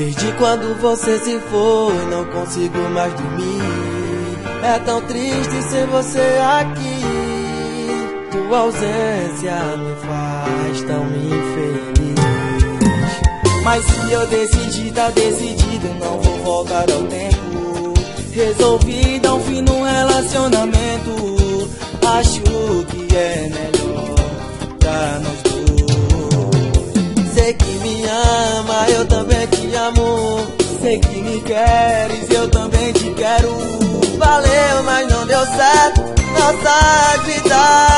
Desde quando você se foi, não consigo mais dormir. É tão triste ser você aqui. Tua ausência me faz tão infeliz. Mas se eu decidi, tá decidido, não vou voltar ao tempo. Resolvi dar um fim no relacionamento. Acho que é melhor pra nós dois. Sei que me ama, eu também te amo. Sei que me queres, eu também te quero. Valeu, mas não deu certo nossas vidas.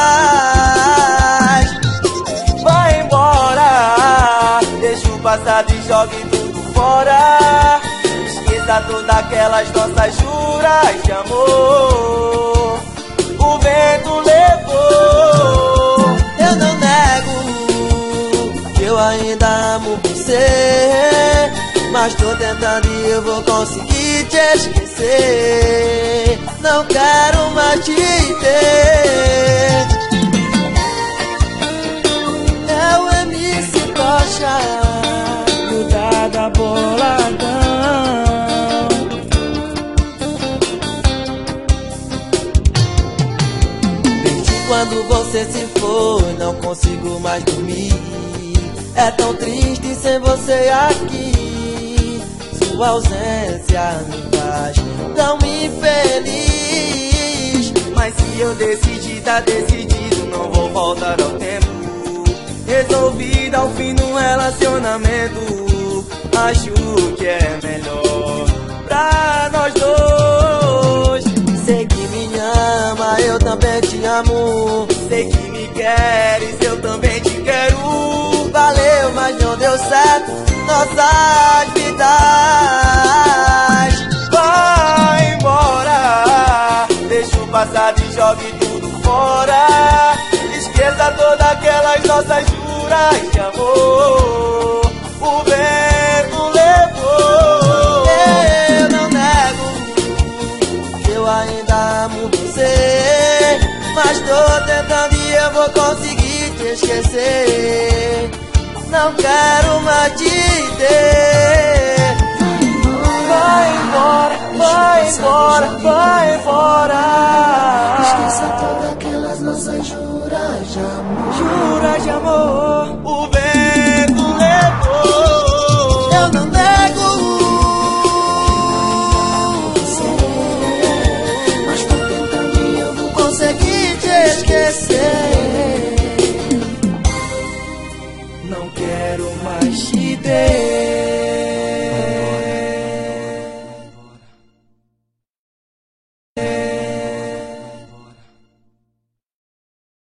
Vai embora, deixa o passado e jogue tudo fora. Esqueça todas aquelas nossas juras de amor. O vento levou. Eu não nego que eu ainda amo você, mas tô tentando e eu vou conseguir te esquecer. Não quero mais te ter. É o MC Tocha, Grudada boladão. Desde quando você se foi, não consigo mais dormir. É tão triste sem você aqui. Sua ausência me faz tão infeliz. Mas se eu decidi, tá decidido, não vou voltar ao tempo. Resolvi dar um fim no relacionamento. Acho que é melhor pra nós dois. Sei que me ama, eu também te amo. Sei que me queres, eu também te quero. Valeu, mas não deu certo nossas vidas. Vai embora, deixa o passado e jogue tudo fora. Esqueça todas aquelas nossas juras de amor. O vento levou. Eu não nego que eu ainda amo você, mas tô tentando e eu vou conseguir te esquecer. Não quero mais te ter. Vai embora, vai embora, vai embora. Esqueça todas aquelas nossas juras de amor. Juras de amor. O vento levou. Eu não nego. Mas tô tentando e eu vou Consegui te esquecer. Não quero mais te ter.